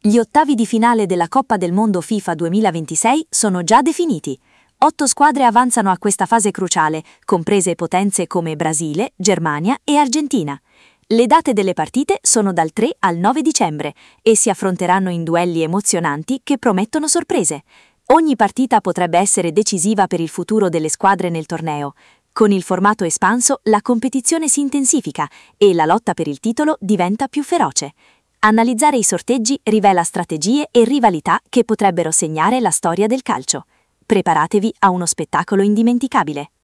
Gli ottavi di finale della Coppa del Mondo FIFA 2026 sono già definiti. 8 squadre avanzano a questa fase cruciale, comprese potenze come Brasile, Germania e Argentina. Le date delle partite sono dal 3 al 9 dicembre e si affronteranno in duelli emozionanti che promettono sorprese. Ogni partita potrebbe essere decisiva per il futuro delle squadre nel torneo. Con il formato espanso, la competizione si intensifica e la lotta per il titolo diventa più feroce. Analizzare i sorteggi rivela strategie e rivalità che potrebbero segnare la storia del calcio. Preparatevi a uno spettacolo indimenticabile.